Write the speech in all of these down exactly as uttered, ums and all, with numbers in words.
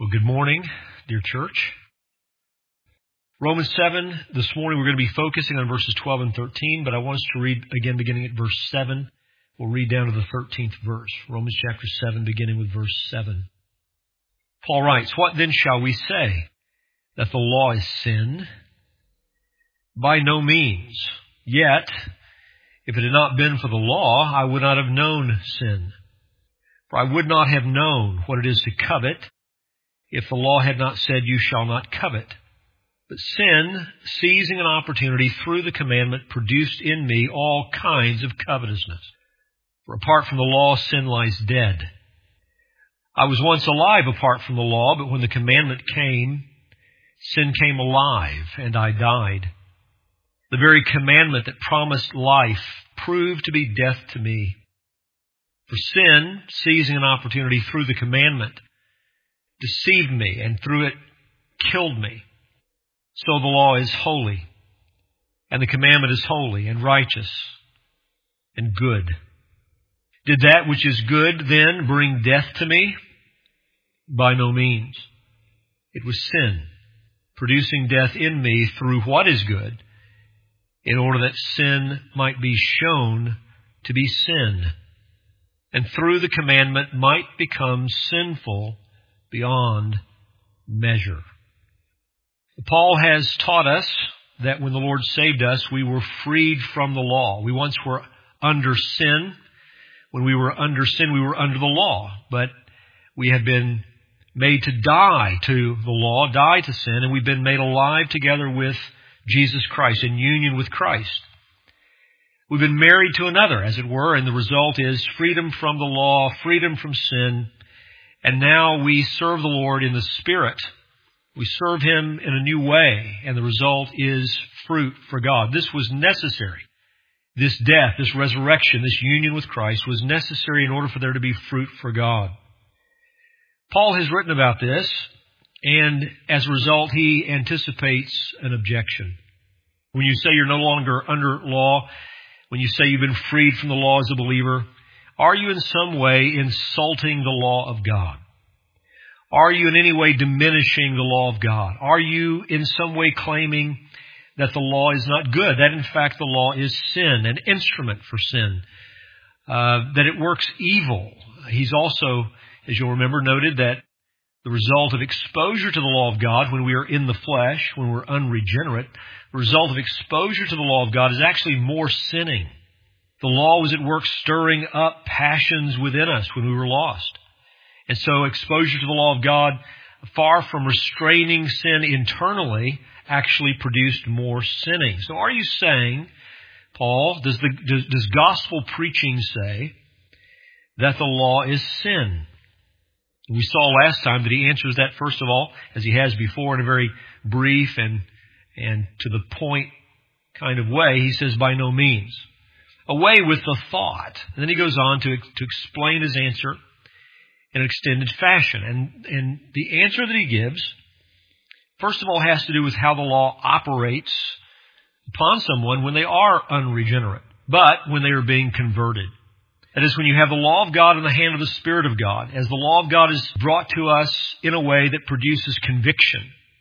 Well, good morning, dear church. Romans seven, this morning we're going to be focusing on verses twelve and thirteen, but I want us to read again beginning at verse seven. We'll read down to the thirteenth verse. Romans chapter seven, beginning with verse seven. Paul writes, "What then shall we say? That the law is sin? By no means. Yet, if it had not been for the law, I would not have known sin. For I would not have known what it is to covet, if the law had not said, 'You shall not covet.' But sin, seizing an opportunity through the commandment, produced in me all kinds of covetousness. For apart from the law, sin lies dead. I was once alive apart from the law, but when the commandment came, sin came alive, and I died. The very commandment that promised life proved to be death to me. For sin, seizing an opportunity through the commandment, deceived me, and through it killed me. So the law is holy, and the commandment is holy and righteous and good. Did that which is good then bring death to me? By no means. It was sin, producing death in me through what is good, in order that sin might be shown to be sin, and through the commandment might become sinful beyond measure." Paul has taught us that when the Lord saved us, we were freed from the law. We once were under sin. When we were under sin, we were under the law. But we have been made to die to the law, die to sin, and we've been made alive together with Jesus Christ, in union with Christ. We've been married to another, as it were, and the result is freedom from the law, freedom from sin, and now we serve the Lord in the Spirit. We serve Him in a new way, and the result is fruit for God. This was necessary. This death, this resurrection, this union with Christ was necessary in order for there to be fruit for God. Paul has written about this, and as a result, he anticipates an objection. When you say you're no longer under law, when you say you've been freed from the law as a believer, are you in some way insulting the law of God? Are you in any way diminishing the law of God? Are you in some way claiming that the law is not good, that in fact the law is sin, an instrument for sin, uh, that it works evil? He's also, as you'll remember, noted that the result of exposure to the law of God when we are in the flesh, when we're unregenerate, the result of exposure to the law of God is actually more sinning. The law was at work stirring up passions within us when we were lost. And so exposure to the law of God, far from restraining sin internally, actually produced more sinning. So are you saying, Paul, does the does, does gospel preaching say that the law is sin? We saw last time that he answers that, first of all, as he has before, in a very brief and and to the point kind of way. He says, by no means. Away with the thought. And then he goes on to, to explain his answer in an extended fashion. And, and the answer that he gives, first of all, has to do with how the law operates upon someone when they are unregenerate, but when they are being converted. That is, when you have the law of God in the hand of the Spirit of God, as the law of God is brought to us in a way that produces conviction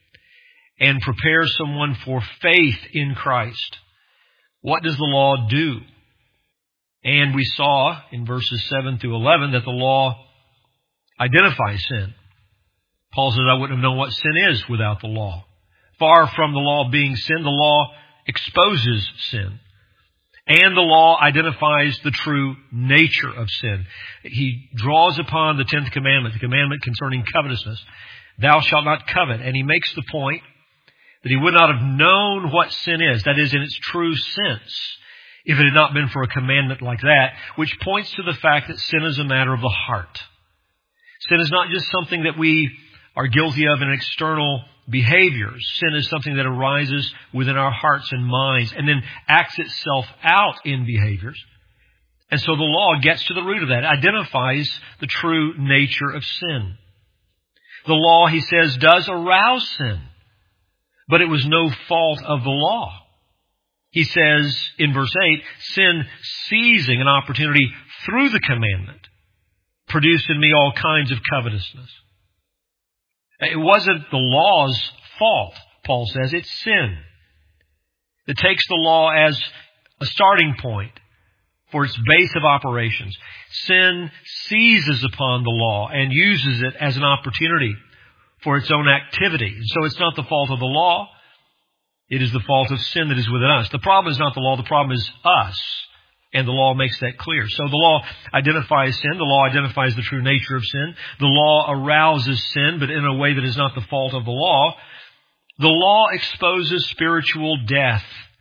and prepares someone for faith in Christ, what does the law do? And we saw in verses seven through eleven that the law identifies sin. Paul says, I wouldn't have known what sin is without the law. Far from the law being sin, the law exposes sin. And the law identifies the true nature of sin. He draws upon the tenth commandment, the commandment concerning covetousness. Thou shalt not covet. And he makes the point that he would not have known what sin is, that is, in its true sense, if it had not been for a commandment like that, which points to the fact that sin is a matter of the heart. Sin is not just something that we are guilty of in external behaviors. Sin is something that arises within our hearts and minds and then acts itself out in behaviors. And so the law gets to the root of that, identifies the true nature of sin. The law, he says, does arouse sin, but it was no fault of the law. He says in verse eight, sin seizing an opportunity through the commandment produced in me all kinds of covetousness. It wasn't the law's fault, Paul says. It's sin that takes the law as a starting point for its base of operations. Sin seizes upon the law and uses it as an opportunity for its own activity. So it's not the fault of the law. It is the fault of sin that is within us. The problem is not the law. The problem is us. And the law makes that clear. So the law identifies sin. The law identifies the true nature of sin. The law arouses sin, but in a way that is not the fault of the law. The law exposes spiritual death,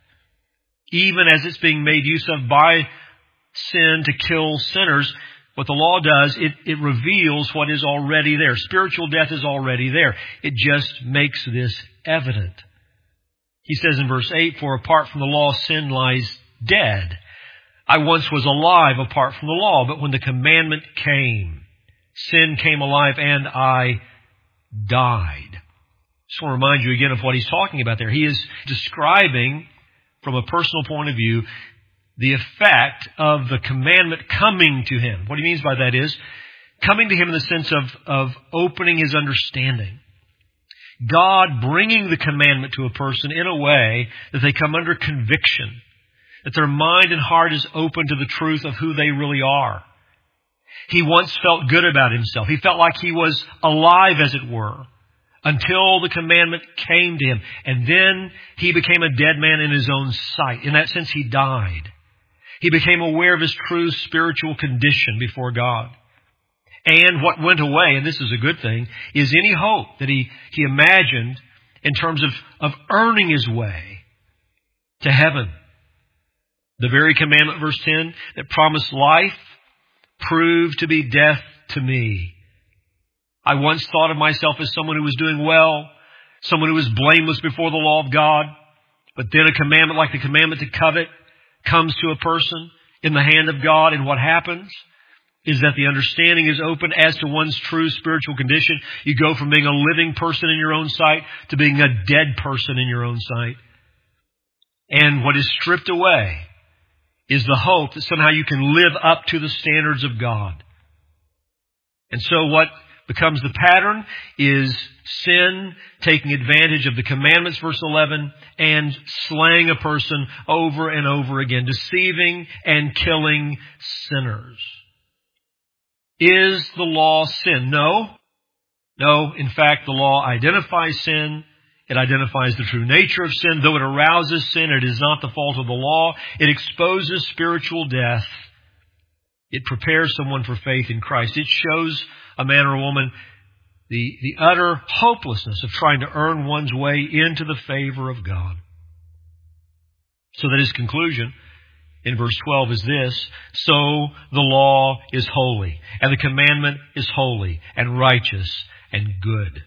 even as it's being made use of by sin to kill sinners. What the law does, it, it reveals what is already there. Spiritual death is already there. It just makes this evident. He says in verse eight, "For apart from the law, sin lies dead. I once was alive apart from the law, but when the commandment came, sin came alive and I died." Just want to remind you again of what he's talking about there. He is describing, from a personal point of view, the effect of the commandment coming to him. What he means by that is coming to him in the sense of, of opening his understanding. God bringing the commandment to a person in a way that they come under conviction, that their mind and heart is open to the truth of who they really are. He once felt good about himself. He felt like he was alive, as it were, until the commandment came to him. And then he became a dead man in his own sight. In that sense, he died. He became aware of his true spiritual condition before God. And what went away, and this is a good thing, is any hope that he, he imagined in terms of, of earning his way to heaven. The very commandment, verse ten, that promised life proved to be death to me. I once thought of myself as someone who was doing well, someone who was blameless before the law of God. But then a commandment like the commandment to covet comes to a person in the hand of God, and what happens is that the understanding is open as to one's true spiritual condition. You go from being a living person in your own sight to being a dead person in your own sight. And what is stripped away is the hope that somehow you can live up to the standards of God. And so what becomes the pattern is sin taking advantage of the commandments, verse eleven, and slaying a person over and over again, deceiving and killing sinners. Is the law sin? No. No, in fact, the law identifies sin. It identifies the true nature of sin. Though it arouses sin, it is not the fault of the law. It exposes spiritual death. It prepares someone for faith in Christ. It shows a man or a woman the, the utter hopelessness of trying to earn one's way into the favor of God. So that his conclusion in verse twelve is this: so the law is holy, and the commandment is holy and righteous and good.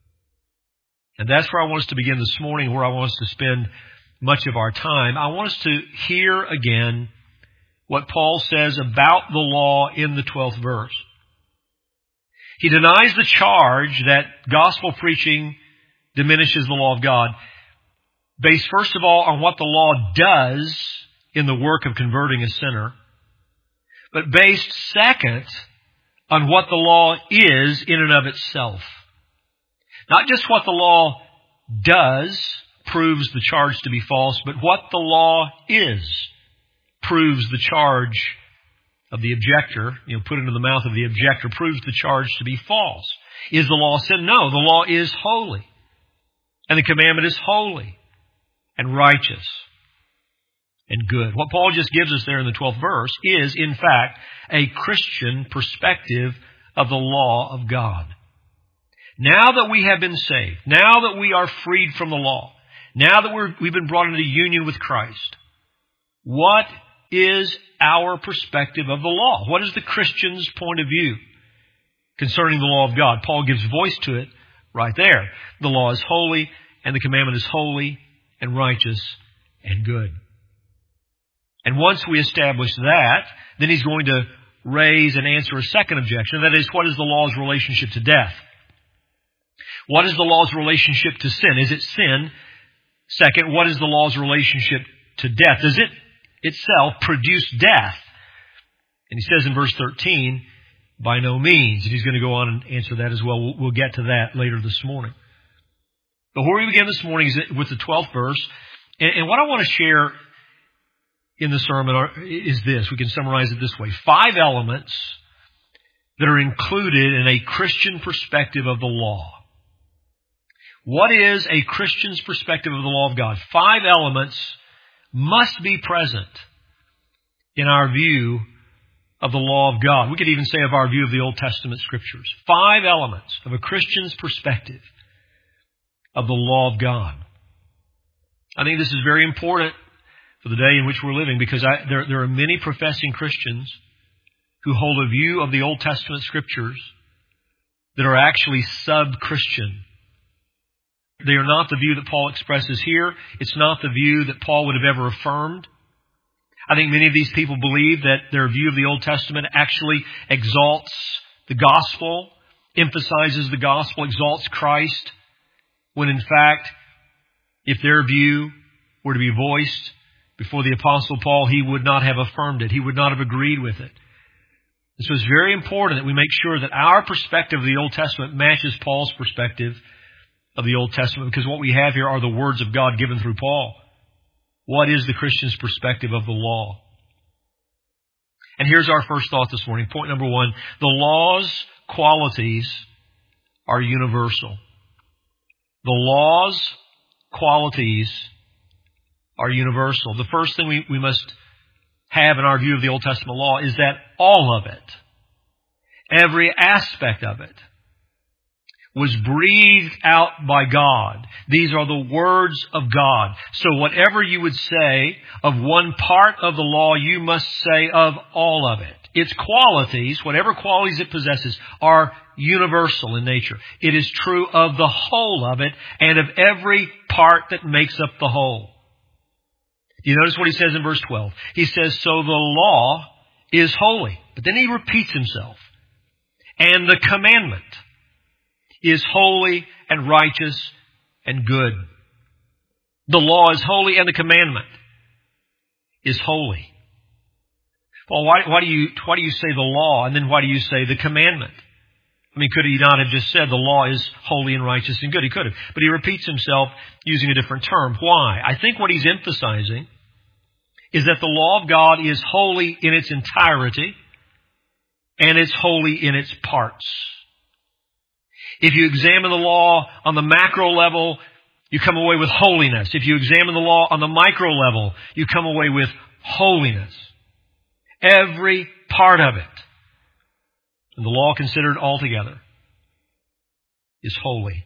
And that's where I want us to begin this morning, where I want us to spend much of our time. I want us to hear again what Paul says about the law in the twelfth verse. He denies the charge that gospel preaching diminishes the law of God, based first of all on what the law does in the work of converting a sinner, but based second on what the law is in and of itself. Not just what the law does proves the charge to be false, but what the law is proves the charge of the objector, you know, put into the mouth of the objector, proves the charge to be false. Is the law sin? No, the law is holy. And the commandment is holy and righteous and good. What Paul just gives us there in the twelfth verse is, in fact, a Christian perspective of the law of God. Now that we have been saved, now that we are freed from the law, now that we're, we've been brought into union with Christ, what is our perspective of the law? What is the Christian's point of view concerning the law of God? Paul gives voice to it right there. The law is holy, and the commandment is holy and righteous and good. And once we establish that, then he's going to raise and answer a second objection. That is, what is the law's relationship to death? What is the law's relationship to sin? Is it sin? Second, what is the law's relationship to death? Does it itself produce death? And he says in verse thirteen, By no means. And he's going to go on and answer that as well. We'll, we'll get to that later this morning. But where we begin this morning is with the twelfth verse. And, and what I want to share in the sermon are, is this. We can summarize it this way. Five elements that are included in a Christian perspective of the law. What is a Christian's perspective of the law of God? Five elements must be present in our view of the law of God. We could even say of our view of the Old Testament Scriptures. Five elements of a Christian's perspective of the law of God. I think this is very important for the day in which we're living, because I, there, there are many professing Christians who hold a view of the Old Testament Scriptures that are actually sub-Christian. They are not the view that Paul expresses here. It's not the view that Paul would have ever affirmed. I think many of these people believe that their view of the Old Testament actually exalts the gospel, emphasizes the gospel, exalts Christ, when in fact, if their view were to be voiced before the Apostle Paul, he would not have affirmed it. He would not have agreed with it. And so it's very important that we make sure that our perspective of the Old Testament matches Paul's perspective of the Old Testament, because what we have here are the words of God given through Paul. What is the Christian's perspective of the law? And here's our first thought this morning. Point number one, the law's qualities are universal. The law's qualities are universal. The first thing we, we must have in our view of the Old Testament law is that all of it, every aspect of it, was breathed out by God. These are the words of God. So whatever you would say of one part of the law, you must say of all of it. Its qualities, whatever qualities it possesses, are universal in nature. It is true of the whole of it and of every part that makes up the whole. You notice what he says in verse twelve. He says, so the law is holy. But then he repeats himself. And the commandment is holy and righteous and good. The law is holy and the commandment is holy. Well, why, why do you why do you say the law and then why do you say the commandment? I mean, could he not have just said the law is holy and righteous and good? He could have. But he repeats himself using a different term. Why? I think what he's emphasizing is that the law of God is holy in its entirety and it's holy in its parts. If you examine the law on the macro level, you come away with holiness. If you examine the law on the micro level, you come away with holiness. Every part of it. And the law considered altogether is holy.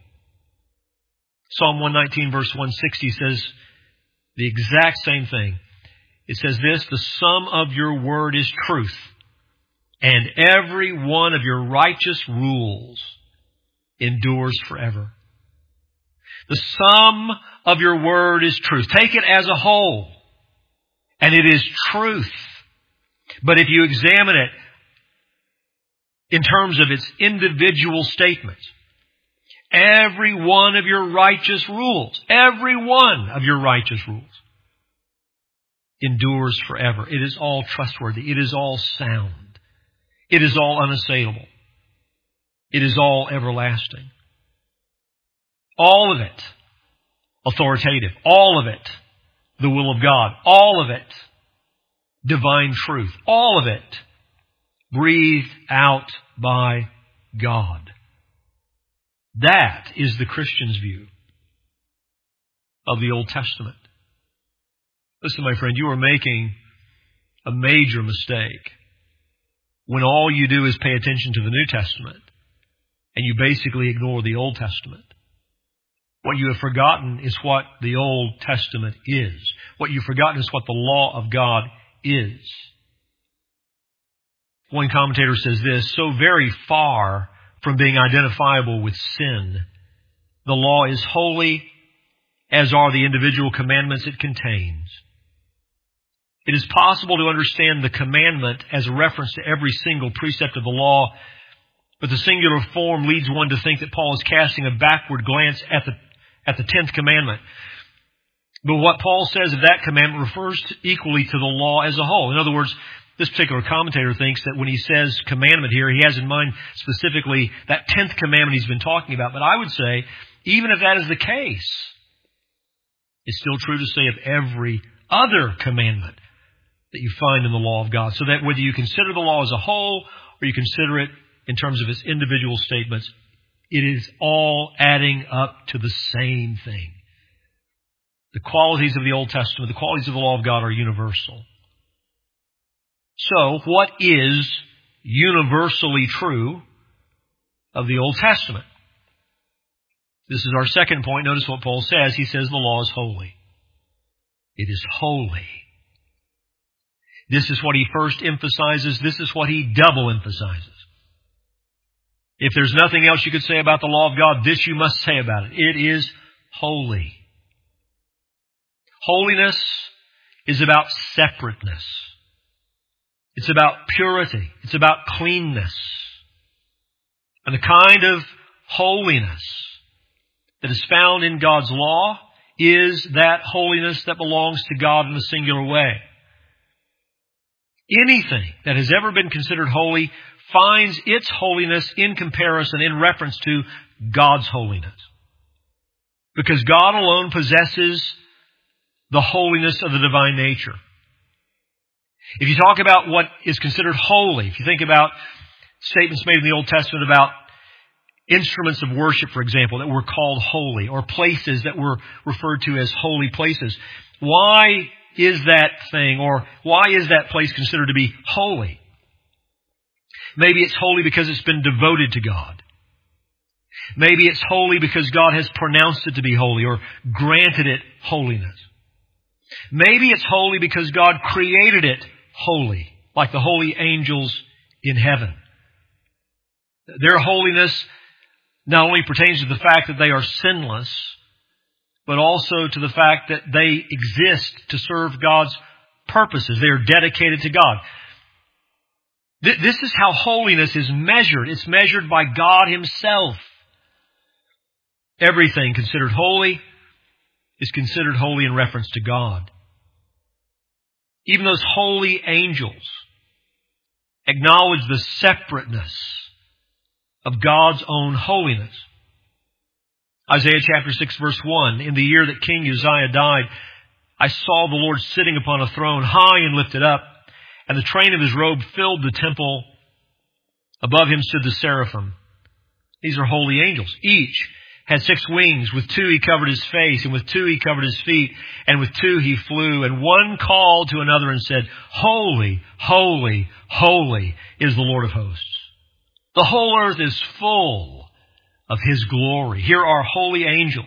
Psalm one nineteen verse one sixty says the exact same thing. It says this, the sum of your word is truth, and every one of your righteous rules endures forever. The sum of your word is truth. Take it as a whole, and it is truth. But if you examine it in terms of its individual statements, every one of your righteous rules, every one of your righteous rules endures forever. It is all trustworthy. It is all sound. It is all unassailable. It is all everlasting. All of it authoritative. All of it the will of God. All of it divine truth. All of it breathed out by God. That is the Christian's view of the Old Testament. Listen, my friend, you are making a major mistake when all you do is pay attention to the New Testament and you basically ignore the Old Testament. What you have forgotten is what the Old Testament is. What you've forgotten is what the law of God is. One commentator says this, so very far from being identifiable with sin, the law is holy, as are the individual commandments it contains. It is possible to understand the commandment as a reference to every single precept of the law, but the singular form leads one to think that Paul is casting a backward glance at the at the tenth commandment. But what Paul says of that commandment refers to, equally to the law as a whole. In other words, This particular commentator thinks that when he says commandment here, he has in mind specifically that tenth commandment he's been talking about. But I would say, even if that is the case, it's still true to say of every other commandment that you find in the law of God. So that whether you consider the law as a whole or you consider it in terms of its individual statements, it is all adding up to the same thing. The qualities of the Old Testament, the qualities of the law of God are universal. So, what is universally true of the Old Testament? This is our second point. Notice what Paul says. He says the law is holy. It is holy. This is what he first emphasizes. This is what he double emphasizes. If there's nothing else you could say about the law of God, this you must say about it. It is holy. Holiness is about separateness. It's about purity. It's about cleanness. And the kind of holiness that is found in God's law is that holiness that belongs to God in a singular way. Anything that has ever been considered holy finds its holiness in comparison, in reference to God's holiness. Because God alone possesses the holiness of the divine nature. If you talk about what is considered holy, if you think about statements made in the Old Testament about instruments of worship, for example, that were called holy, or places that were referred to as holy places, why is that thing, or why is that place considered to be holy? Maybe it's holy because it's been devoted to God. Maybe it's holy because God has pronounced it to be holy, or granted it holiness. Maybe it's holy because God created it holy, like the holy angels in heaven. Their holiness not only pertains to the fact that they are sinless, but also to the fact that they exist to serve God's purposes. They are dedicated to God. This is how holiness is measured. It's measured by God Himself. Everything considered holy is considered holy in reference to God. Even those holy angels acknowledge the separateness of God's own holiness. Isaiah chapter six verse one, in the year that King Uzziah died, I saw the Lord sitting upon a throne, high and lifted up, and the train of His robe filled the temple. Above Him stood the seraphim. These are holy angels. Each had six wings. With two He covered His face, and with two He covered His feet, and with two He flew. And one called to another and said, Holy, holy, holy is the Lord of hosts. The whole earth is full of His glory. Here are holy angels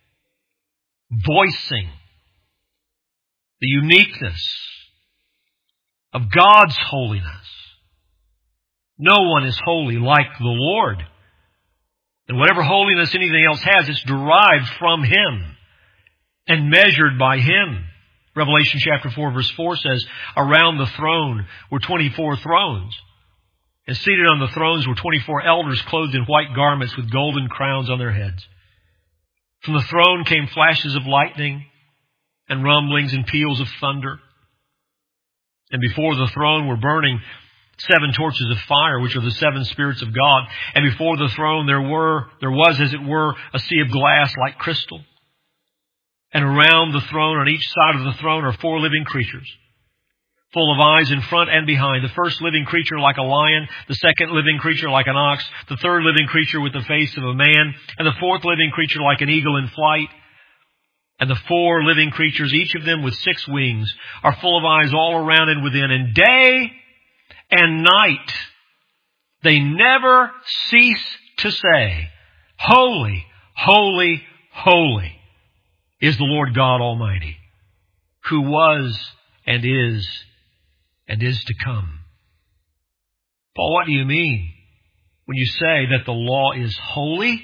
voicing the uniqueness of God's holiness. No one is holy like the Lord. And whatever holiness anything else has, it's derived from Him and measured by Him. Revelation chapter four verse four says, around the throne were twenty-four thrones. And seated on the thrones were twenty-four elders clothed in white garments with golden crowns on their heads. From the throne came flashes of lightning and rumblings and peals of thunder. And before the throne were burning seven torches of fire, which are the seven spirits of God. And before the throne there were, there was, as it were, a sea of glass like crystal. And around the throne, on each side of the throne, are four living creatures, full of eyes in front and behind. The first living creature like a lion, the second living creature like an ox, the third living creature with the face of a man, and the fourth living creature like an eagle in flight. And the four living creatures, each of them with six wings, are full of eyes all around and within. And day and night they never cease to say, Holy, holy, holy is the Lord God Almighty, who was and is and is to come. Paul, what do you mean when you say that the law is holy?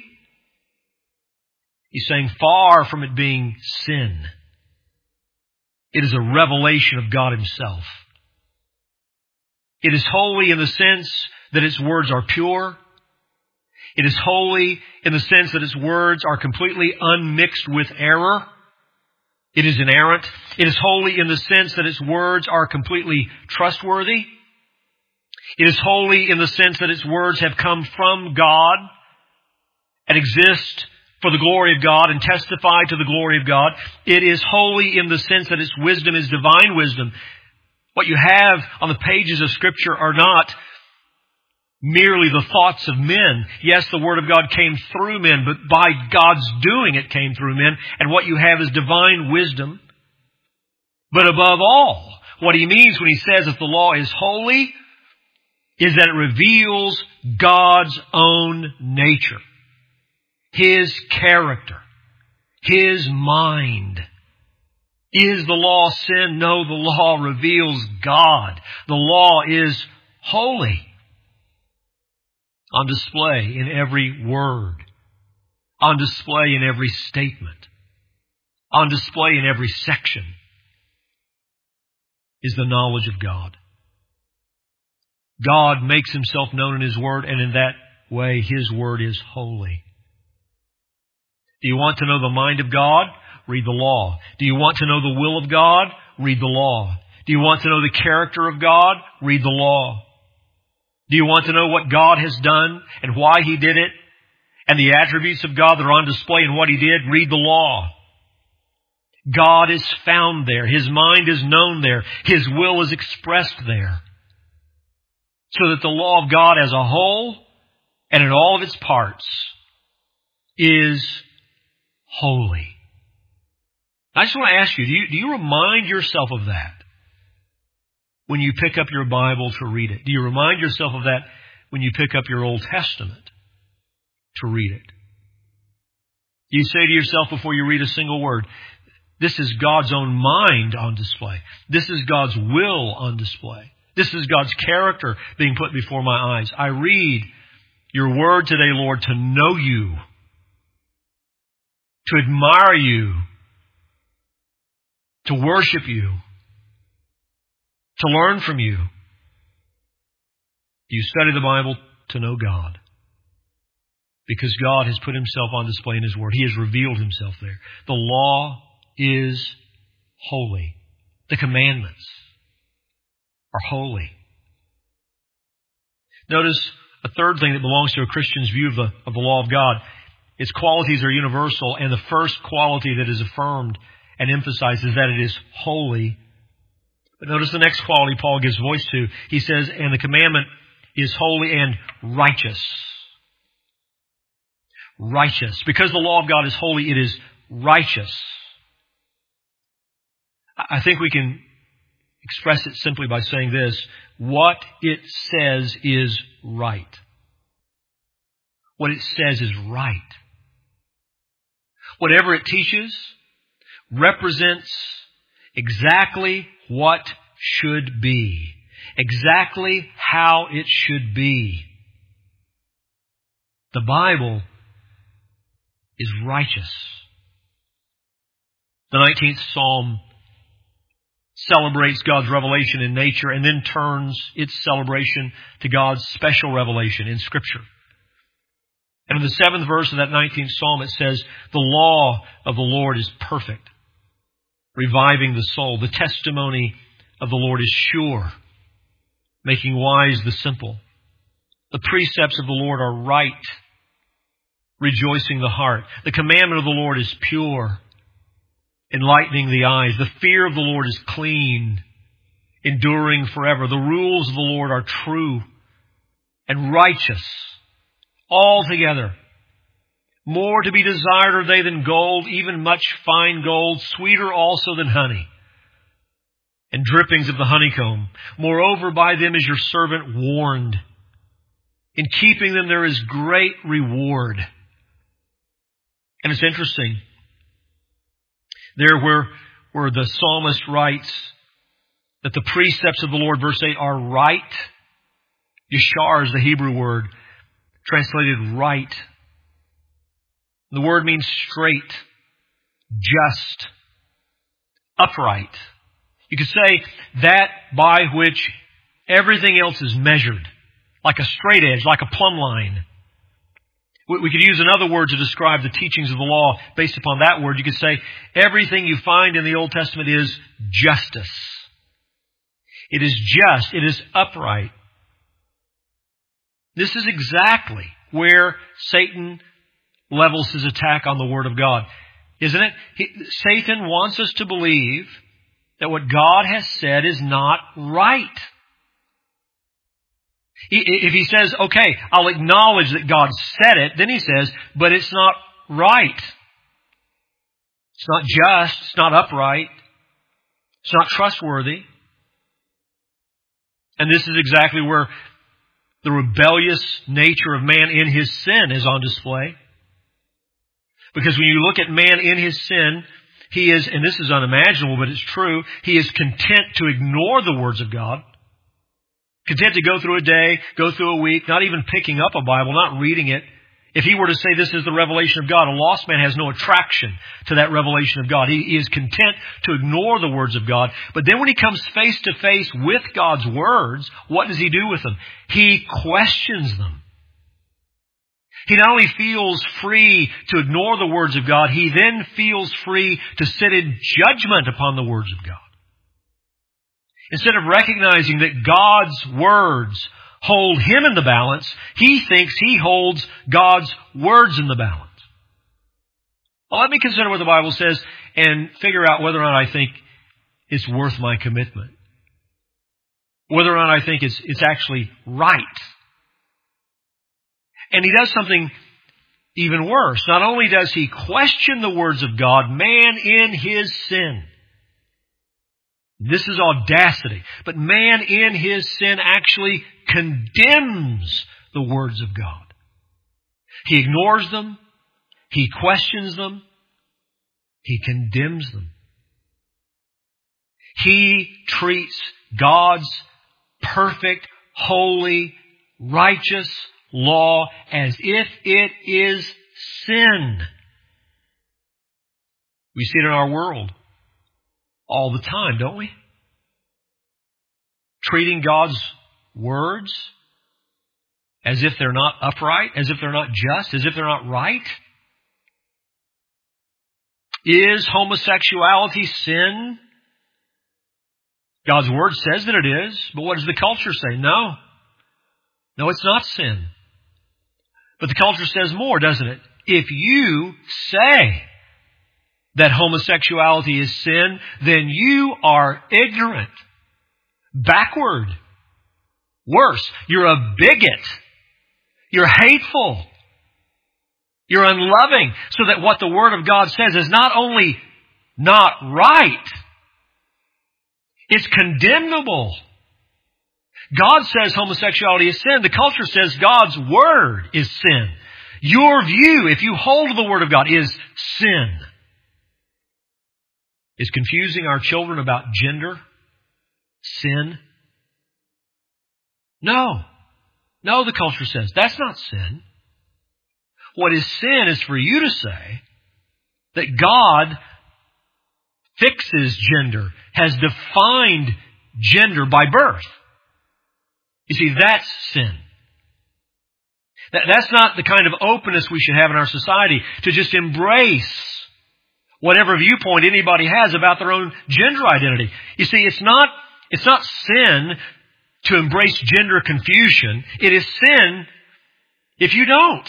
He's saying far from it being sin, it is a revelation of God Himself. It is holy in the sense that its words are pure. It is holy in the sense that its words are completely unmixed with error. It is inerrant. It is holy in the sense that its words are completely trustworthy. It is holy in the sense that its words have come from God and exist for the glory of God and testify to the glory of God. It is holy in the sense that its wisdom is divine wisdom. What you have on the pages of Scripture are not merely the thoughts of men. Yes, the Word of God came through men, but by God's doing it came through men. And what you have is divine wisdom. But above all, what he means when he says that the law is holy is that it reveals God's own nature, His character, His mind. Is the law sin? No, the law reveals God. The law is holy. On display in every word. On display in every statement. On display in every section is the knowledge of God. God makes Himself known in His Word, and in that way His Word is holy. Do you want to know the mind of God? Read the law. Do you want to know the will of God? Read the law. Do you want to know the character of God? Read the law. Do you want to know what God has done and why He did it? And the attributes of God that are on display in what He did? Read the law. God is found there. His mind is known there. His will is expressed there. So that the law of God as a whole and in all of its parts is holy. I just want to ask you, do you, do you remind yourself of that when you pick up your Bible to read it? Do you remind yourself of that when you pick up your Old Testament to read it? Do you say to yourself before you read a single word, this is God's own mind on display. This is God's will on display. This is God's character being put before my eyes. I read your word today, Lord, to know you, to admire you, to worship you, to learn from you. You study the Bible to know God, because God has put Himself on display in His Word. He has revealed Himself there. The law is holy. The commandments are holy. Notice a third thing that belongs to a Christian's view of the, of the law of God. Its qualities are universal, and the first quality that is affirmed and emphasized is that it is holy. But notice the next quality Paul gives voice to. He says, and the commandment is holy and righteous. Righteous. Because the law of God is holy, it is righteous. I think we can express it simply by saying this. What it says is right. What it says is right. Whatever it teaches represents exactly what should be. Exactly how it should be. The Bible is righteous. The nineteenth Psalm celebrates God's revelation in nature and then turns its celebration to God's special revelation in Scripture. And in the seventh verse of that nineteenth Psalm it says, the law of the Lord is perfect, reviving the soul. The testimony of the Lord is sure, making wise the simple. The precepts of the Lord are right, rejoicing the heart. The commandment of the Lord is pure, enlightening the eyes. The fear of the Lord is clean, enduring forever. The rules of the Lord are true and righteous altogether. More to be desired are they than gold, even much fine gold, sweeter also than honey, and drippings of the honeycomb. Moreover, by them is your servant warned. In keeping them there is great reward. And it's interesting. There where, where the psalmist writes that the precepts of the Lord, verse eight, are right. Yashar is the Hebrew word, translated right. The word means straight, just, upright. You could say that by which everything else is measured, like a straight edge, like a plumb line. We could use another word to describe the teachings of the law based upon that word. You could say everything you find in the Old Testament is justice. It is just. It is upright. This is exactly where Satan levels his attack on the Word of God, isn't it? He, Satan wants us to believe that what God has said is not right. If he says, okay, I'll acknowledge that God said it, then he says, but it's not right. It's not just. It's not upright. It's not trustworthy. And this is exactly where the rebellious nature of man in his sin is on display. Because when you look at man in his sin, he is, and this is unimaginable, but it's true, he is content to ignore the words of God. Content to go through a day, go through a week, not even picking up a Bible, not reading it. If he were to say this is the revelation of God, a lost man has no attraction to that revelation of God. He, he is content to ignore the words of God. But then when he comes face to face with God's words, what does he do with them? He questions them. He not only feels free to ignore the words of God, he then feels free to sit in judgment upon the words of God. Instead of recognizing that God's words hold him in the balance, he thinks he holds God's words in the balance. Well, let me consider what the Bible says and figure out whether or not I think it's worth my commitment. Whether or not I think it's, it's actually right. And he does something even worse. Not only does he question the words of God, man in his sin. This is audacity. But man in his sin actually condemns the words of God. He ignores them. He questions them. He condemns them. He treats God's perfect, holy, righteous law as if it is sin. We see it in our world all the time, don't we? Treating God's words as if they're not upright, as if they're not just, as if they're not right. Is homosexuality sin? God's word says that it is, but what does the culture say? No. No, it's not sin. But the culture says more, doesn't it? If you say that homosexuality is sin, then you are ignorant, backward, worse. You're a bigot. You're hateful. You're unloving. So that what the Word of God says is not only not right, it's condemnable. God says homosexuality is sin. The culture says God's Word is sin. Your view, if you hold the Word of God, is sin. Is confusing our children about gender sin? No. No, the culture says that's not sin. What is sin is for you to say that God fixes gender, has defined gender by birth. You see, that's sin. That, that's not the kind of openness we should have in our society, to just embrace whatever viewpoint anybody has about their own gender identity. You see, it's not, it's not sin to embrace gender confusion. It is sin if you don't.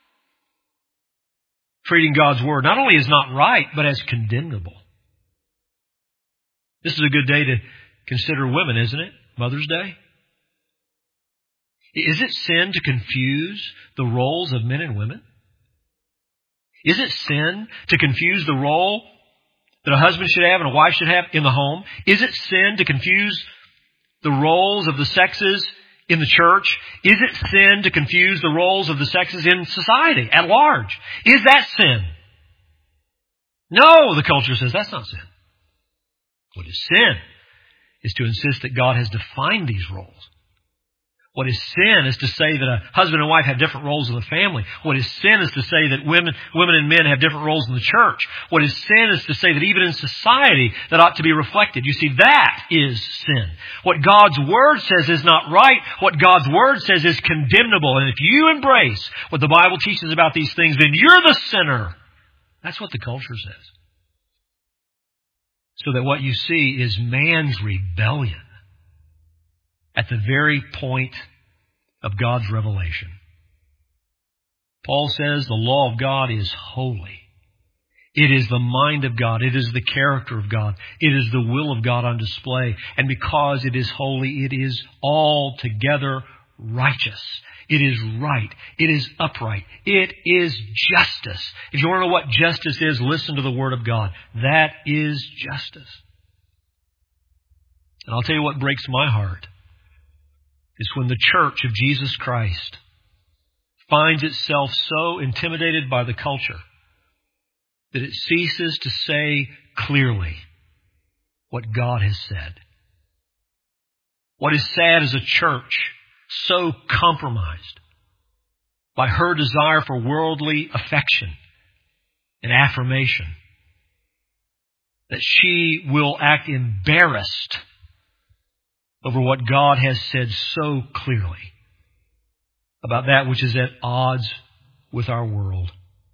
Treating God's Word not only as not right, but as condemnable. This is a good day to consider women, isn't it? Mother's Day. Is it sin to confuse the roles of men and women? Is it sin to confuse the role that a husband should have and a wife should have in the home? Is it sin to confuse the roles of the sexes in the church? Is it sin to confuse the roles of the sexes in society at large? Is that sin? No, the culture says that's not sin. What is sin is to insist that God has defined these roles. What is sin is to say that a husband and wife have different roles in the family. What is sin is to say that women, women and men have different roles in the church. What is sin is to say that even in society that ought to be reflected. You see, that is sin. What God's Word says is not right. What God's Word says is condemnable. And if you embrace what the Bible teaches about these things, then you're the sinner. That's what the culture says. So that what you see is man's rebellion at the very point of God's revelation. Paul says the law of God is holy. It is the mind of God. It is the character of God. It is the will of God on display. And because it is holy, it is altogether righteous. It is right. It is upright. It is justice. If you want to know what justice is, listen to the Word of God. That is justice. And I'll tell you what breaks my heart is when the church of Jesus Christ finds itself so intimidated by the culture that it ceases to say clearly what God has said. What is sad is a church so compromised by her desire for worldly affection and affirmation that she will act embarrassed over what God has said so clearly about that which is at odds with our world.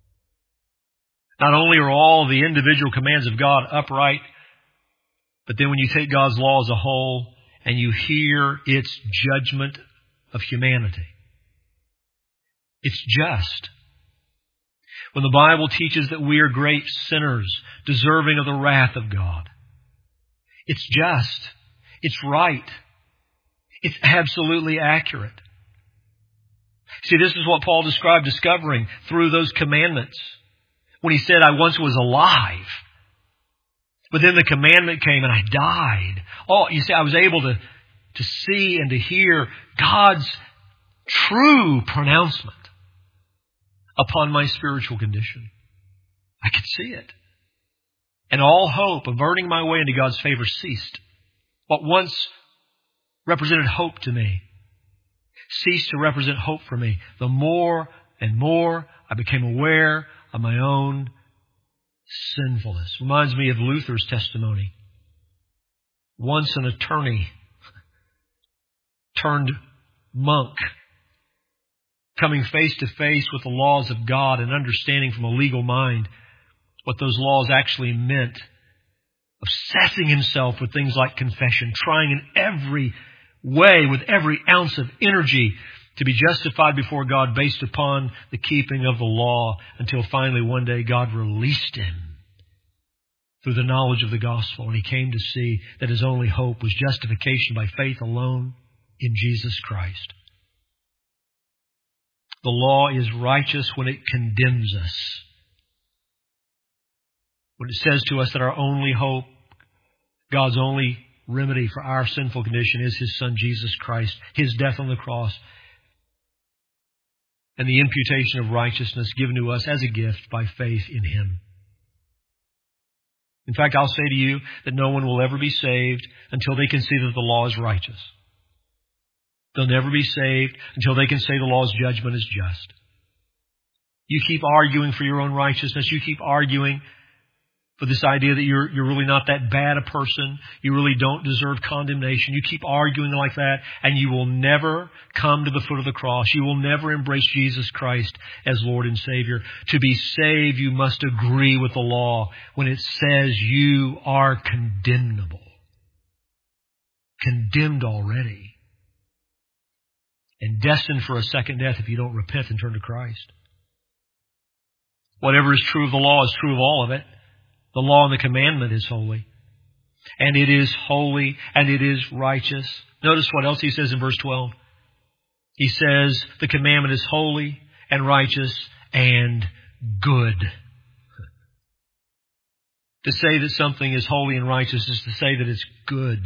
Not only are all the individual commands of God upright, but then when you take God's law as a whole and you hear its judgment of humanity, it's just. When the Bible teaches that we are great sinners, deserving of the wrath of God, it's just. It's right. It's absolutely accurate. See, this is what Paul described discovering through those commandments when he said, I once was alive, but then the commandment came and I died. Oh, you see, I was able to, to see and to hear God's true pronouncement upon my spiritual condition. I could see it. And all hope of earning my way into God's favor ceased. What once represented hope to me ceased to represent hope for me. The more and more I became aware of my own sinfulness. Reminds me of Luther's testimony. Once an attorney turned monk, coming face to face with the laws of God and understanding from a legal mind what those laws actually meant, obsessing himself with things like confession, trying in every way, with every ounce of energy, to be justified before God based upon the keeping of the law, until finally one day God released him through the knowledge of the gospel, and he came to see that his only hope was justification by faith alone in Jesus Christ. The law is righteous when it condemns us. When it says to us that our only hope, God's only remedy for our sinful condition is His Son, Jesus Christ, His death on the cross, and the imputation of righteousness given to us as a gift by faith in Him. In fact, I'll say to you that no one will ever be saved until they can see that the law is righteous. They'll never be saved until they can say the law's judgment is just. You keep arguing for your own righteousness. You keep arguing for this idea that you're, you're really not that bad a person. You really don't deserve condemnation. You keep arguing like that, and you will never come to the foot of the cross. You will never embrace Jesus Christ as Lord and Savior. To be saved, you must agree with the law when it says you are condemnable. Condemned already. And destined for a second death if you don't repent and turn to Christ. Whatever is true of the law is true of all of it. The law and the commandment is holy. And it is holy and it is righteous. Notice what else he says in verse twelve. He says the commandment is holy and righteous and good. To say that something is holy and righteous is to say that it's good.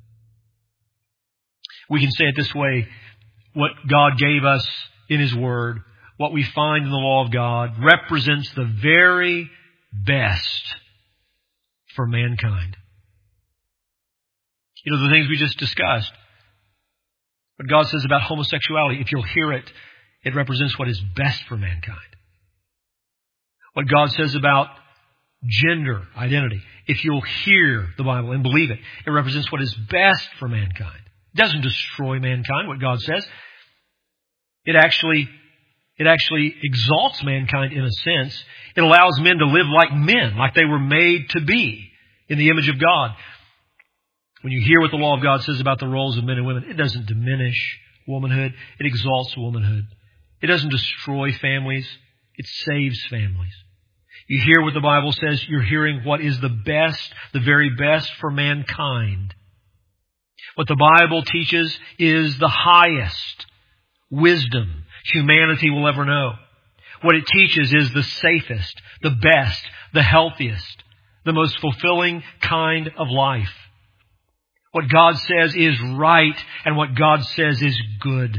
We can say it this way. What God gave us in His Word, what we find in the law of God, represents the very best for mankind. You know, the things we just discussed. What God says about homosexuality, if you'll hear it, it represents what is best for mankind. What God says about gender identity, if you'll hear the Bible and believe it, it represents what is best for mankind. It doesn't destroy mankind, what God says. It actually, it actually exalts mankind in a sense. It allows men to live like men, like they were made to be in the image of God. When you hear what the law of God says about the roles of men and women, it doesn't diminish womanhood. It exalts womanhood. It doesn't destroy families. It saves families. You hear what the Bible says, you're hearing what is the best, the very best for mankind. What the Bible teaches is the highest wisdom humanity will ever know. What it teaches is the safest, the best, the healthiest, the most fulfilling kind of life. What God says is right, and what God says is good.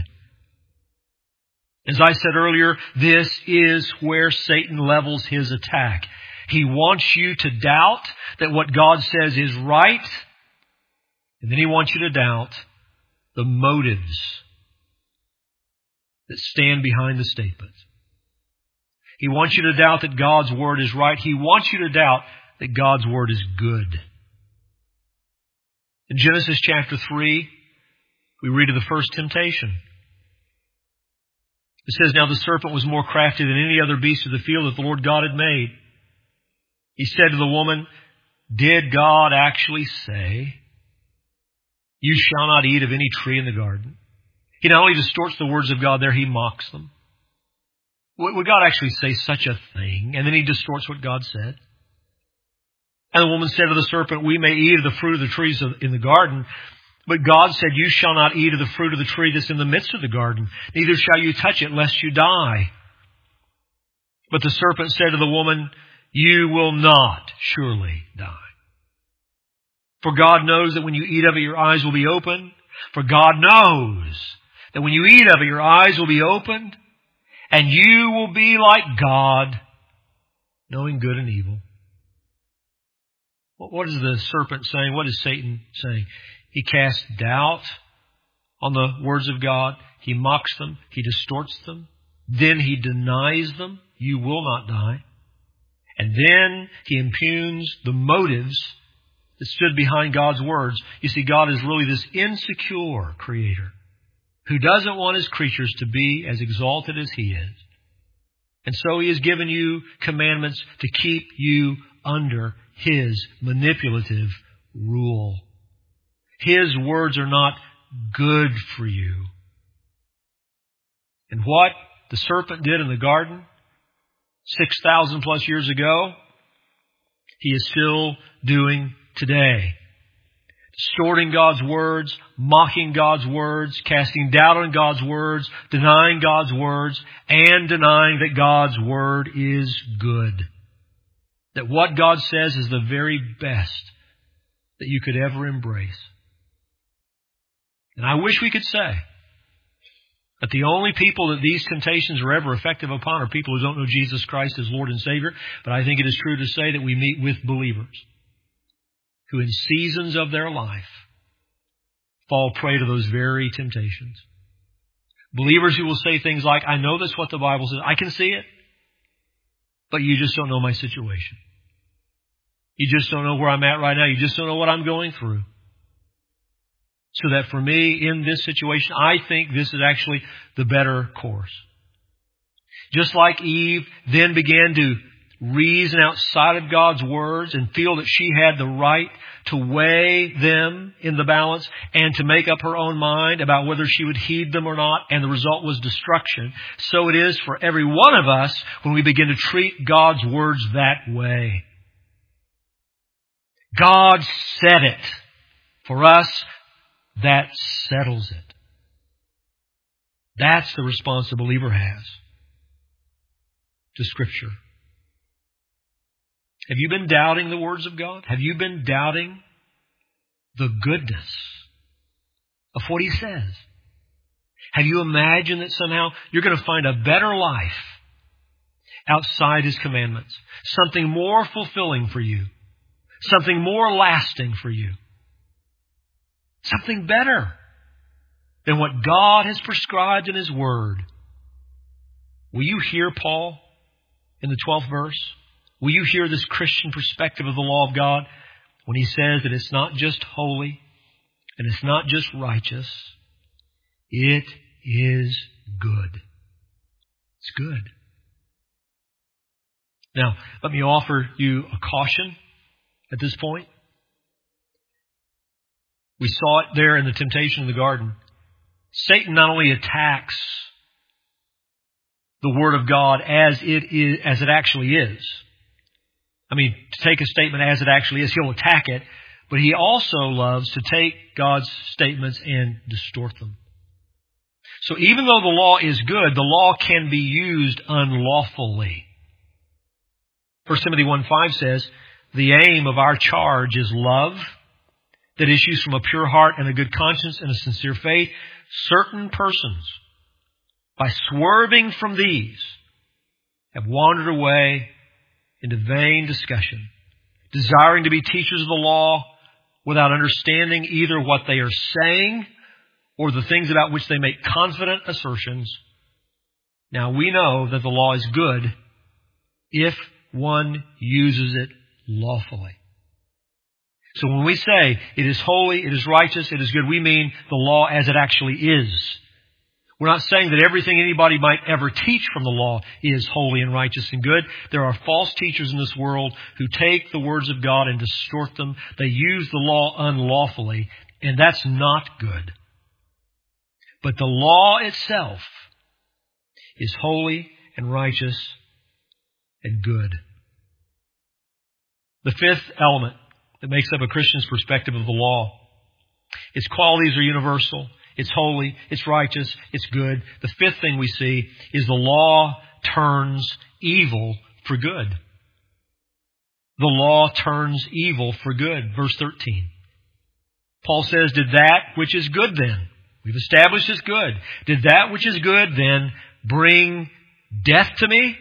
As I said earlier, this is where Satan levels his attack. He wants you to doubt that what God says is right, and then he wants you to doubt the motives that stand behind the statements. He wants you to doubt that God's Word is right. He wants you to doubt that God's Word is good. In Genesis chapter three, we read of the first temptation. It says, "Now the serpent was more crafty than any other beast of the field that the Lord God had made. He said to the woman, 'Did God actually say, you shall not eat of any tree in the garden?'" He not only distorts the words of God there, he mocks them. Would God actually say such a thing? And then he distorts what God said. And the woman said to the serpent, "We may eat of the fruit of the trees in the garden, but God said, you shall not eat of the fruit of the tree that's in the midst of the garden. Neither shall you touch it, lest you die." But the serpent said to the woman, "You will not surely die. For God knows that when you eat of it, your eyes will be opened. For God knows that when you eat of it, your eyes will be opened, and you will be like God, knowing good and evil." What is the serpent saying? What is Satan saying? He casts doubt on the words of God. He mocks them. He distorts them. Then he denies them. You will not die. And then he impugns the motives that stood behind God's words. You see, God is really this insecure creator who doesn't want his creatures to be as exalted as he is. And so he has given you commandments to keep you under his manipulative rule. His words are not good for you. And what the serpent did in the garden six thousand plus years ago, he is still doing today. Distorting God's words, mocking God's words, casting doubt on God's words, denying God's words, and denying that God's Word is good. That what God says is the very best that you could ever embrace. And I wish we could say that the only people that these temptations are ever effective upon are people who don't know Jesus Christ as Lord and Savior. But I think it is true to say that we meet with believers who in seasons of their life fall prey to those very temptations. Believers who will say things like, "I know that's what the Bible says. I can see it. But you just don't know my situation. You just don't know where I'm at right now. You just don't know what I'm going through. So that for me, in this situation, I think this is actually the better course." Just like Eve then began to reason outside of God's words and feel that she had the right to weigh them in the balance and to make up her own mind about whether she would heed them or not, and the result was destruction. So it is for every one of us when we begin to treat God's words that way. God said it. For us, that settles it. That's the response a believer has to Scripture. Have you been doubting the words of God? Have you been doubting the goodness of what He says? Have you imagined that somehow you're going to find a better life outside His commandments? Something more fulfilling for you. Something more lasting for you. Something better than what God has prescribed in His Word. Will you hear Paul in the twelfth verse? Will you hear this Christian perspective of the law of God when he says that it's not just holy and it's not just righteous, it is good. It's good. Now, let me offer you a caution at this point. We saw it there in the temptation in the garden. Satan not only attacks the Word of God as it is, as it actually is. I mean, to take a statement as it actually is, he'll attack it, but he also loves to take God's statements and distort them. So even though the law is good, the law can be used unlawfully. First Timothy one five says, the aim of our charge is love that issues from a pure heart and a good conscience and a sincere faith. Certain persons, by swerving from these, have wandered away into vain discussion, desiring to be teachers of the law without understanding either what they are saying or the things about which they make confident assertions. Now we know that the law is good if one uses it lawfully. So when we say it is holy, it is righteous, it is good, we mean the law as it actually is. We're not saying that everything anybody might ever teach from the law is holy and righteous and good. There are false teachers in this world who take the words of God and distort them. They use the law unlawfully, and that's not good. But the law itself is holy and righteous and good. The fifth element that makes up a Christian's perspective of the law, its qualities are universal. It's holy, it's righteous, it's good. The fifth thing we see is the law turns evil for good. The law turns evil for good. Verse thirteen. Paul says, did that which is good then, we've established it's good, did that which is good then bring death to me?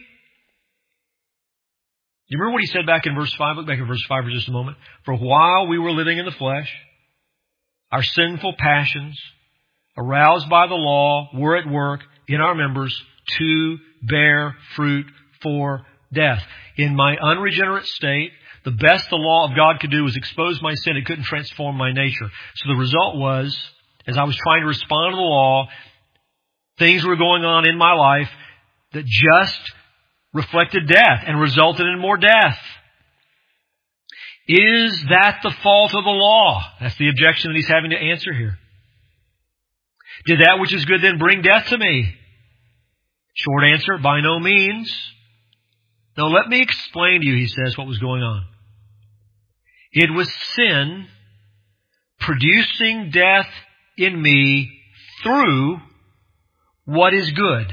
You remember what he said back in verse five? Look back at verse five for just a moment. For while we were living in the flesh, our sinful passions, aroused by the law, were at work in our members to bear fruit for death. In my unregenerate state, the best the law of God could do was expose my sin. It couldn't transform my nature. So the result was, as I was trying to respond to the law, things were going on in my life that just reflected death and resulted in more death. Is that the fault of the law? That's the objection that he's having to answer here. Did that which is good then bring death to me? Short answer, by no means. Now let me explain to you, he says, what was going on. It was sin producing death in me through what is good.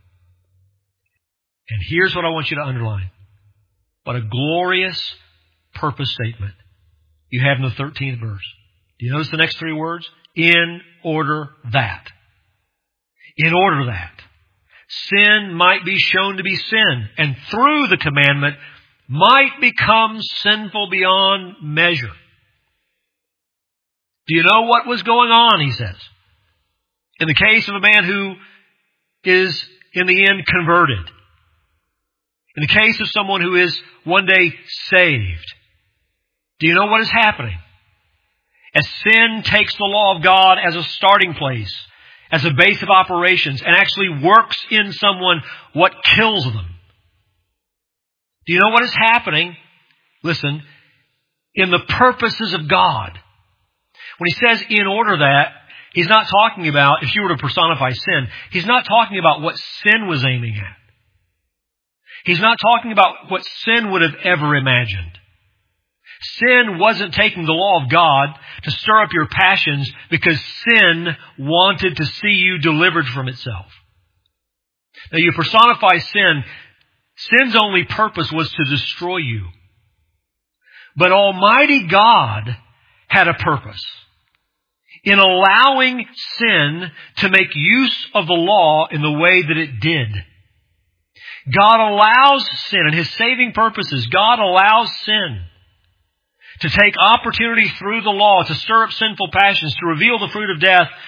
And here's what I want you to underline. What a glorious purpose statement you have in the thirteenth verse. Do you notice the next three words? In order that. In order that. Sin might be shown to be sin, and through the commandment might become sinful beyond measure. Do you know what was going on, he says? In the case of a man who is in the end converted. In the case of someone who is one day saved. Do you know what is happening? As sin takes the law of God as a starting place, as a base of operations, and actually works in someone what kills them. Do you know what is happening? Listen, in the purposes of God. When he says in order that, he's not talking about, if you were to personify sin, he's not talking about what sin was aiming at. He's not talking about what sin would have ever imagined. Sin wasn't taking the law of God to stir up your passions because sin wanted to see you delivered from itself. Now you personify sin. Sin's only purpose was to destroy you. But Almighty God had a purpose in allowing sin to make use of the law in the way that it did. God allows sin, and His saving purposes, God allows sin to take opportunity through the law to stir up sinful passions, to reveal the fruit of death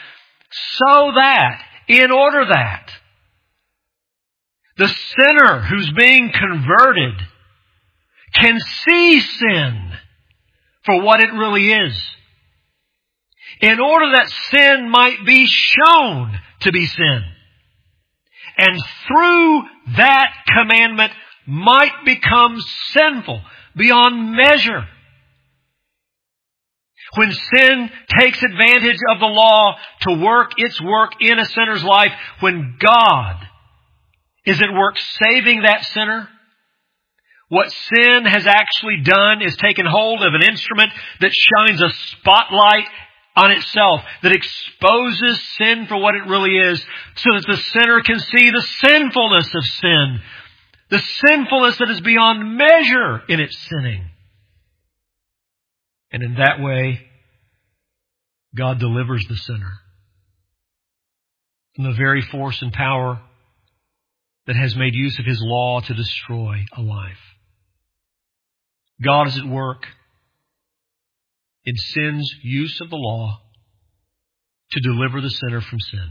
so that, in order that, the sinner who's being converted can see sin for what it really is. In order that sin might be shown to be sin. And through that commandment might become sinful beyond measure. When sin takes advantage of the law to work its work in a sinner's life, when God is at work saving that sinner, what sin has actually done is taken hold of an instrument that shines a spotlight on itself, that exposes sin for what it really is, so that the sinner can see the sinfulness of sin, the sinfulness that is beyond measure in its sinning. And in that way, God delivers the sinner from the very force and power that has made use of His law to destroy a life. God is at work in sin's use of the law to deliver the sinner from sin.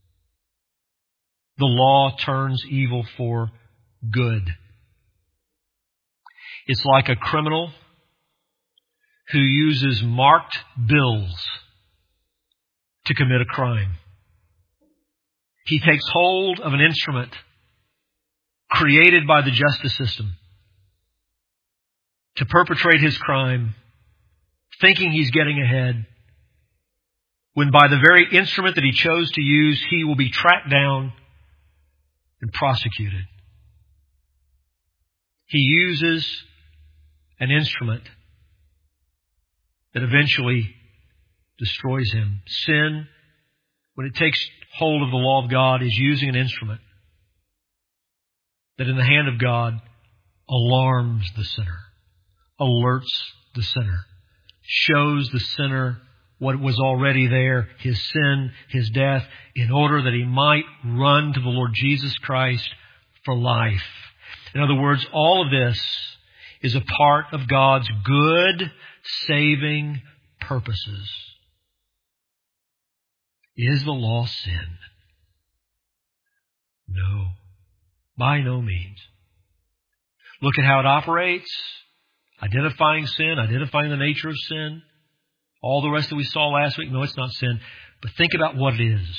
The law turns evil for good. It's like a criminal who uses marked bills to commit a crime. He takes hold of an instrument created by the justice system to perpetrate his crime, thinking he's getting ahead, when by the very instrument that he chose to use, he will be tracked down and prosecuted. He uses an instrument that eventually destroys him. Sin, when it takes hold of the law of God, is using an instrument that in the hand of God alarms the sinner, alerts the sinner, shows the sinner what was already there, his sin, his death, in order that he might run to the Lord Jesus Christ for life. In other words, all of this is a part of God's good, saving purposes. Is the law sin? No, by no means. Look at how it operates, identifying sin, identifying the nature of sin. All the rest that we saw last week, no, it's not sin. But think about what it is.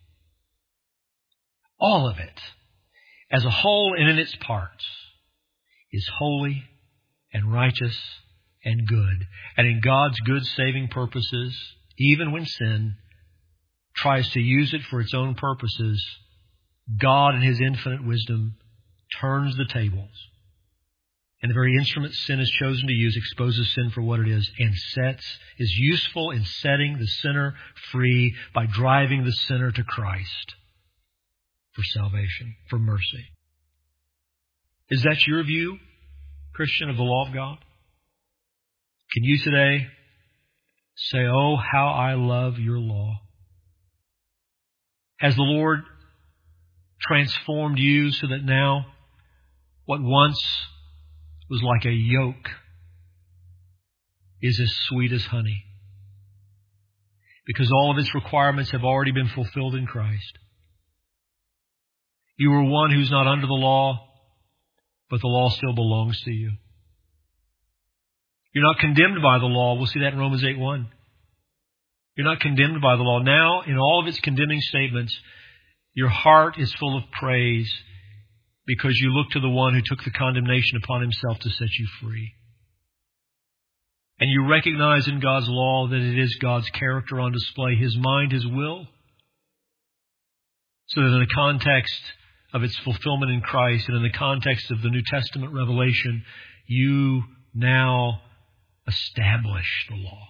All of it, as a whole and in its parts, is holy and righteous and good. And in God's good saving purposes, even when sin tries to use it for its own purposes, God in His infinite wisdom turns the tables. And the very instrument sin is chosen to use exposes sin for what it is and sets, is useful in setting the sinner free by driving the sinner to Christ for salvation, for mercy. Is that your view, Christian, of the law of God? Can you today say, "Oh, how I love your law"? Has the Lord transformed you so that now what once was like a yoke is as sweet as honey? Because all of its requirements have already been fulfilled in Christ. You are one who's not under the law, but the law still belongs to you. You're not condemned by the law. We'll see that in Romans eight one. You're not condemned by the law. Now, in all of its condemning statements, your heart is full of praise because you look to the one who took the condemnation upon Himself to set you free. And you recognize in God's law that it is God's character on display, His mind, His will. So that in the context of its fulfillment in Christ and in the context of the New Testament revelation, you now establish the law.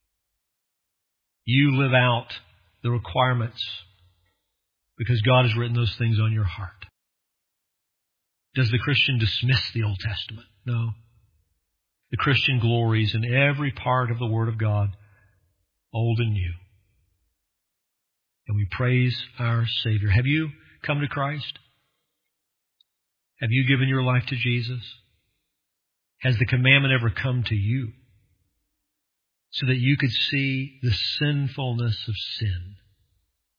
You live out the requirements because God has written those things on your heart. Does the Christian dismiss the Old Testament? No. The Christian glories in every part of the Word of God, old and new. And we praise our Savior. Have you come to Christ? Have you given your life to Jesus? Has the commandment ever come to you so that you could see the sinfulness of sin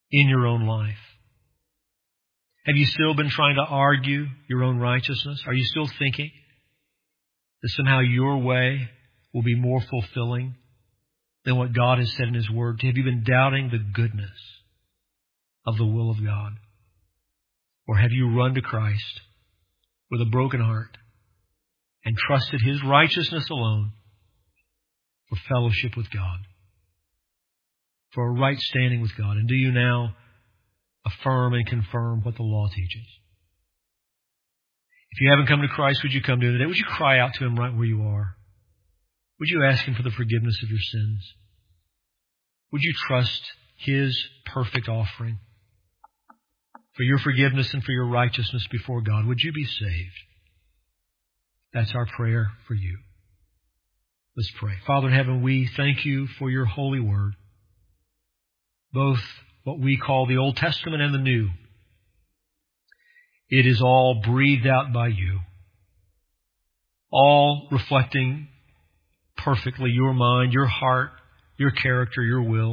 in your own life? Have you still been trying to argue your own righteousness? Are you still thinking that somehow your way will be more fulfilling than what God has said in His Word? Have you been doubting the goodness of the will of God? Or have you run to Christ with a broken heart and trusted His righteousness alone for fellowship with God, for a right standing with God? And do you now affirm and confirm what the law teaches? If you haven't come to Christ, would you come to Him today? Would you cry out to Him right where you are? Would you ask Him for the forgiveness of your sins? Would you trust His perfect offering for your forgiveness and for your righteousness before God? Would you be saved? That's our prayer for you. Let's pray. Father in heaven, we thank You for Your holy word, both what we call the Old Testament and the New. It is all breathed out by You, all reflecting perfectly Your mind, Your heart, Your character, Your will.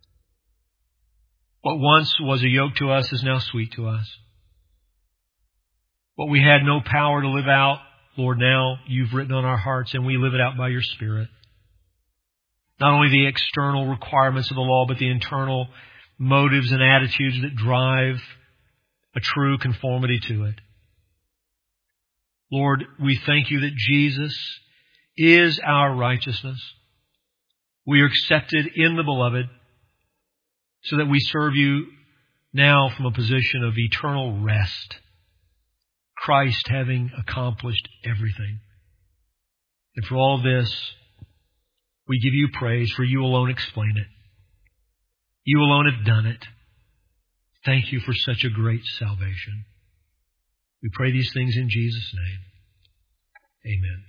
What once was a yoke to us is now sweet to us. What we had no power to live out, Lord, now You've written on our hearts and we live it out by Your Spirit. Not only the external requirements of the law, but the internal motives and attitudes that drive a true conformity to it. Lord, we thank You that Jesus is our righteousness. We are accepted in the Beloved so that we serve You now from a position of eternal rest, Christ having accomplished everything. And for all of this, we give You praise, for You alone explain it. You alone have done it. Thank You for such a great salvation. We pray these things in Jesus' name. Amen.